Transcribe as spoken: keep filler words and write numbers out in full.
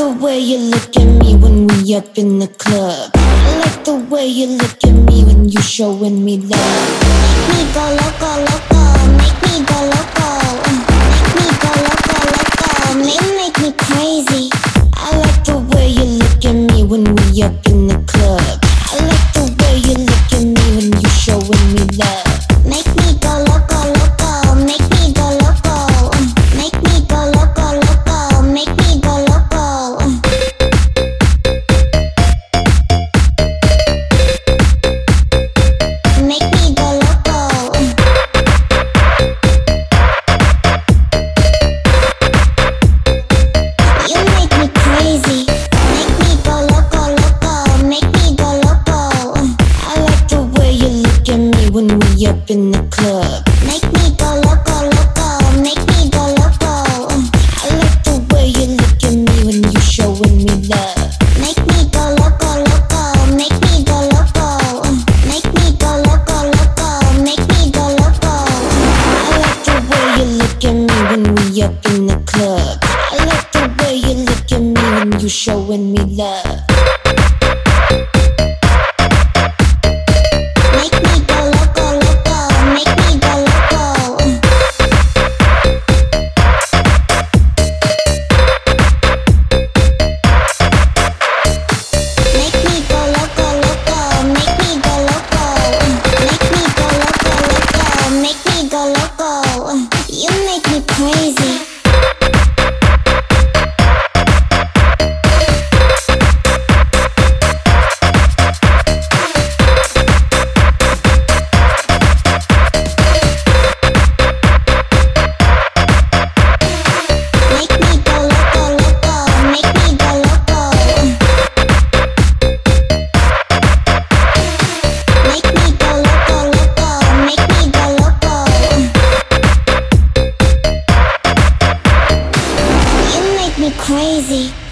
the way you look at me when we up in the club. I like the way you look at me when you showing me love. Make me go loco, loco, make me go loco. Make me go loco, loco, make, make me crazy. I like the way you look at me when we up in the club. I like the way you look at me when you showing me love. Make me go loco, loco, make me go loco. Make me go loco, loco, make me go loco. Make me go loco. You make me crazy. Make me go loco, loco, make me go loco. I like the way you look at me when we up in the club. Make me go loco, loco, make me go loco. I like the way you look at me when you showing me love. Make me go loco, loco, make me go loco. Make me go loco, loco, make me go loco. I like the way you look at me when we up in the club. I like the way you look at me when you showing me love. Make me go loco, loco, make me go loco. Make me go loco, loco, make me go loco. Make me go loco, loco, make me go loco. You make me crazy. Make me go loco, loco, make me go loco. Make me go loco, loco, make me go loco. You make me crazy.